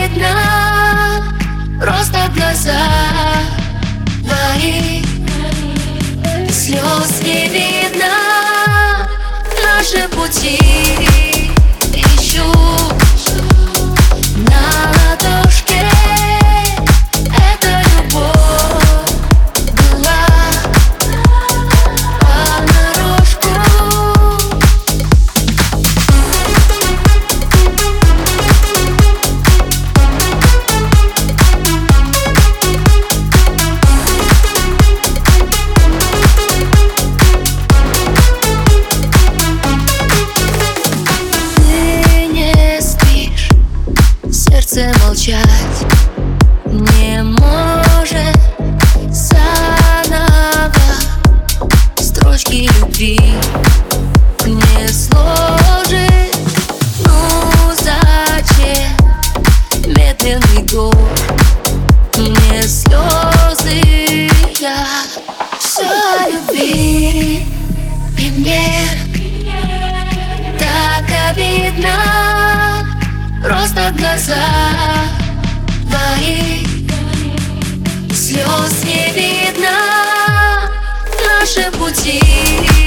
видно, просто глаза твои. Слез не видно, наши пути ищу на ладошке. Это любовь была понарошку. Сердце молчать не может заново. Строчки любви не сложит. Ну зачем медленный год? Мне слезы, я все о любви. И мне так обидно, просто глаза твои. Слез не видно, наши пути